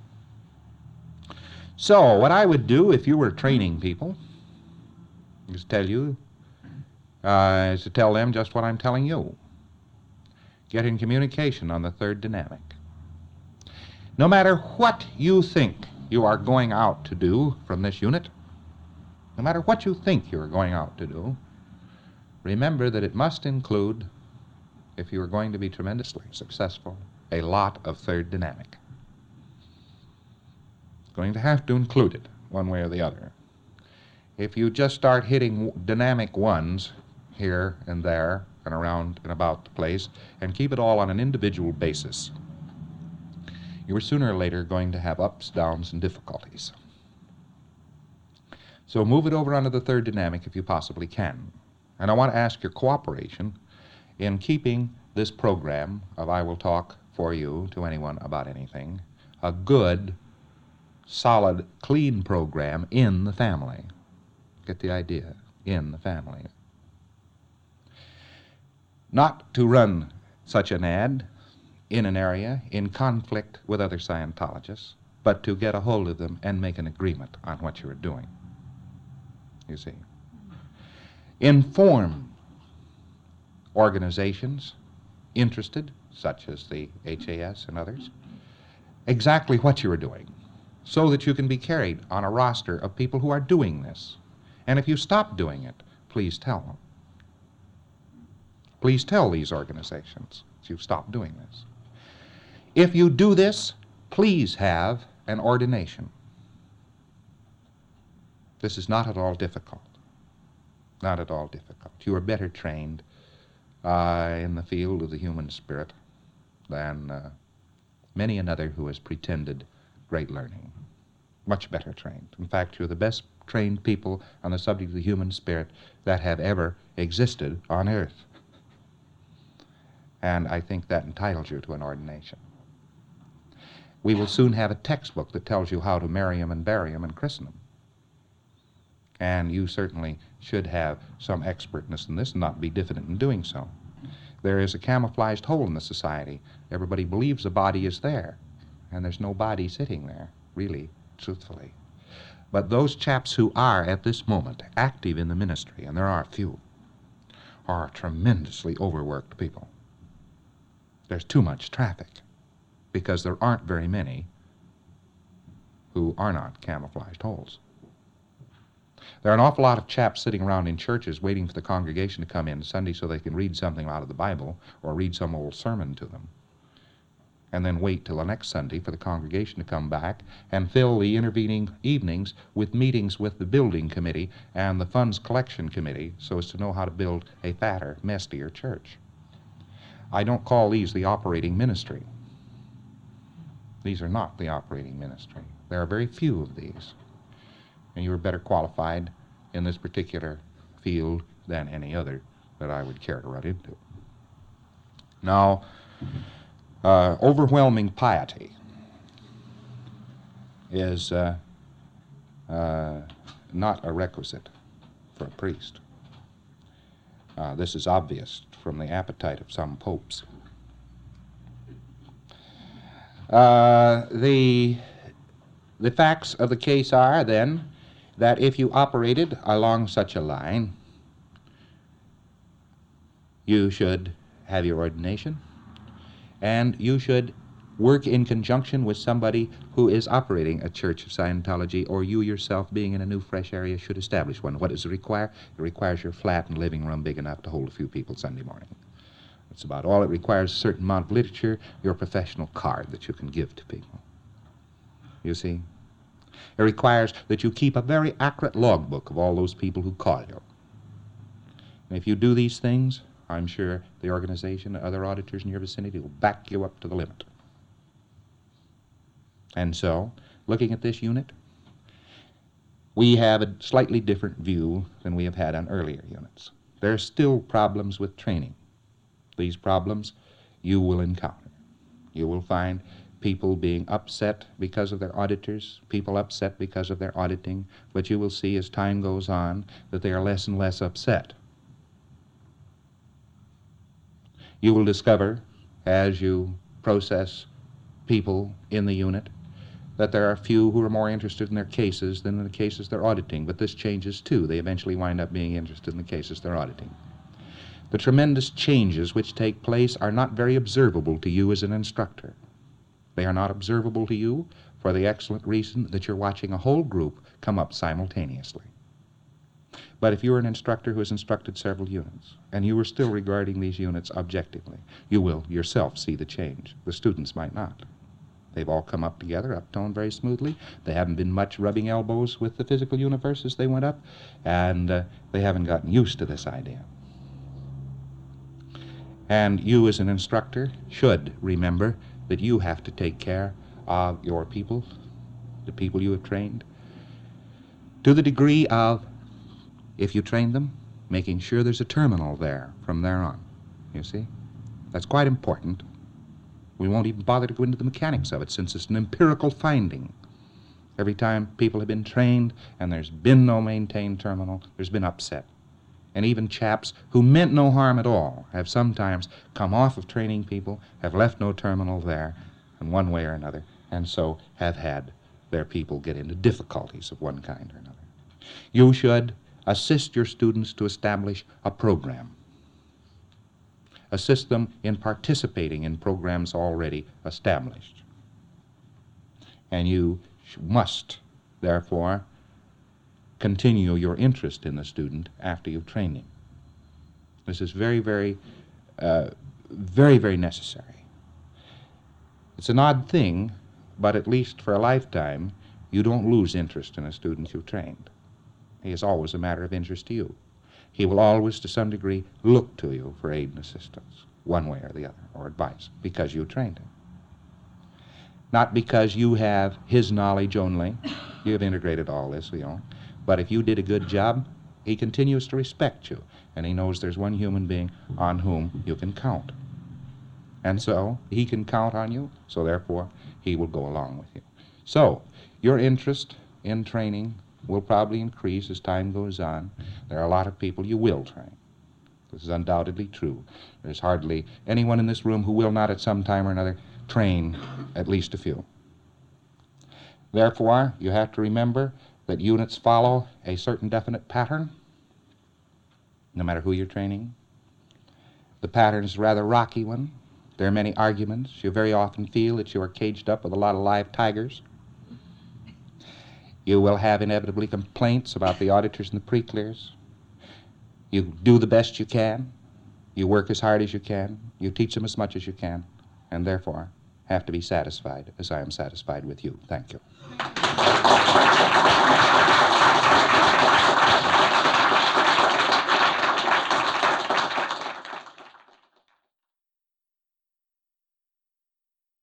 So what I would do if you were training people is tell you, uh, is to tell them just what I'm telling you. Get in communication on the third dynamic. No matter what you think you are going out to do from this unit, no matter what you think you are going out to do, remember that it must include, if you are going to be tremendously successful, a lot of third dynamic. It's going to have to include it one way or the other. If you just start hitting dynamic ones here and there and around and about the place and keep it all on an individual basis, you are sooner or later going to have ups, downs, and difficulties. So move it over onto the third dynamic if you possibly can. And I want to ask your cooperation in keeping this program of I Will Talk for You to Anyone About Anything a good, solid, clean program in the family. Get the idea? In the family. Not to run such an ad in an area in conflict with other Scientologists, but to get a hold of them and make an agreement on what you are doing. You see. Inform organizations interested, such as the H A S and others, exactly what you are doing, so that you can be carried on a roster of people who are doing this. And if you stop doing it, please tell them. Please tell these organizations that you've stopped doing this. If you do this, please have an ordination. This is not at all difficult. Not at all difficult. You are better trained uh, in the field of the human spirit than uh, many another who has pretended great learning. Much better trained. In fact, you're the best trained people on the subject of the human spirit that have ever existed on earth. And I think that entitles you to an ordination. We will soon have a textbook that tells you how to marry him and bury him and christen him. And you certainly should have some expertness in this and not be diffident in doing so. There is a camouflaged hole in the society. Everybody believes the body is there, and there's no body sitting there, really, truthfully. But those chaps who are, at this moment, active in the ministry, and there are few, are tremendously overworked people. There's too much traffic, because there aren't very many who are not camouflaged holes. There are an awful lot of chaps sitting around in churches waiting for the congregation to come in Sunday so they can read something out of the Bible or read some old sermon to them, and then wait till the next Sunday for the congregation to come back and fill the intervening evenings with meetings with the building committee and the funds collection committee so as to know how to build a fatter, messier church. I don't call these the operating ministry. These are not the operating ministry. There are very few of these, and you are better qualified in this particular field than any other that I would care to run into. Now, uh, overwhelming piety is uh, uh, not a requisite for a priest. Uh, this is obvious from the appetite of some popes. Uh, the, the facts of the case are, then, that if you operated along such a line, you should have your ordination, and you should work in conjunction with somebody who is operating a church of Scientology, or you yourself, being in a new, fresh area, should establish one. What does it require? It requires your flat and living room big enough to hold a few people Sunday morning. That's about all. It requires a certain amount of literature, your professional card that you can give to people. You see? It requires that you keep a very accurate logbook of all those people who call you. And if you do these things, I'm sure the organization and other auditors in your vicinity will back you up to the limit. And so, looking at this unit, we have a slightly different view than we have had on earlier units. There are still problems with training. These problems you will encounter. You will find people being upset because of their auditors, people upset because of their auditing, but you will see as time goes on that they are less and less upset. You will discover, as you process people in the unit, that there are a few who are more interested in their cases than in the cases they're auditing, but this changes too. They eventually wind up being interested in the cases they're auditing. The tremendous changes which take place are not very observable to you as an instructor. They are not observable to you for the excellent reason that you're watching a whole group come up simultaneously. But if you're an instructor who has instructed several units, and you are still regarding these units objectively, you will yourself see the change. The students might not. They've all come up together, uptoned very smoothly. They haven't been much rubbing elbows with the physical universe as they went up, and uh, they haven't gotten used to this idea. And you as an instructor should remember that you have to take care of your people, the people you have trained, to the degree of, if you train them, making sure there's a terminal there from there on. You see? That's quite important. We won't even bother to go into the mechanics of it, since it's an empirical finding. Every time people have been trained and there's been no maintained terminal, there's been upset. And even chaps who meant no harm at all have sometimes come off of training people, have left no terminal there in one way or another, and so have had their people get into difficulties of one kind or another. You should assist your students to establish a program. Assist them in participating in programs already established. And you must, therefore, continue your interest in the student after you've trained him. This is very, very, uh, very, very necessary. It's an odd thing, but at least for a lifetime, you don't lose interest in a student you've trained. He is always a matter of interest to you. He will always, to some degree, look to you for aid and assistance, one way or the other, or advice, because you trained him. Not because you have his knowledge only. You have integrated all this, you know. But if you did a good job, he continues to respect you, and he knows there's one human being on whom you can count. And so he can count on you, so therefore he will go along with you. So your interest in training will probably increase as time goes on. There are a lot of people you will train. This is undoubtedly true. There's hardly anyone in this room who will not at some time or another train at least a few. Therefore, you have to remember that units follow a certain definite pattern, no matter who you're training. The pattern is a rather rocky one. There are many arguments. You very often feel that you are caged up with a lot of live tigers. You will have inevitably complaints about the auditors and the pre-clears. You do the best you can. You work as hard as you can. You teach them as much as you can, and therefore have to be satisfied, as I am satisfied with you. Thank you.